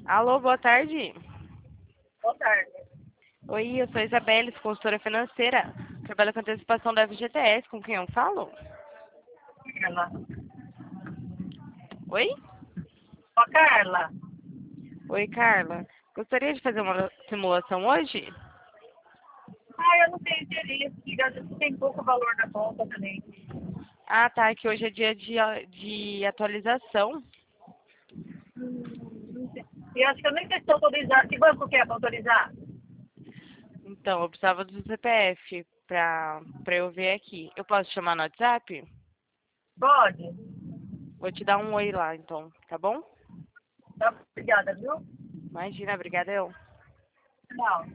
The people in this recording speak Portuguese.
Alô, boa tarde. Boa tarde. Oi, eu sou a Isabelle, consultora financeira. Trabalho com antecipação da FGTS. Com quem eu falo? Carla. Oi? Ó, Carla. Oi, Carla. Gostaria de fazer uma simulação hoje? Eu não tenho interesse. Tem pouco valor da conta também. Ah, tá, que hoje é dia de atualização. Não sei. E acho que eu nem sei se estou autorizado. Que banco que é para autorizar? Então, eu precisava do CPF pra eu ver aqui. Eu posso te chamar no WhatsApp? Pode? Vou te dar um oi lá, então, tá bom? Tá, obrigada, viu? Imagina, brigadão. Não.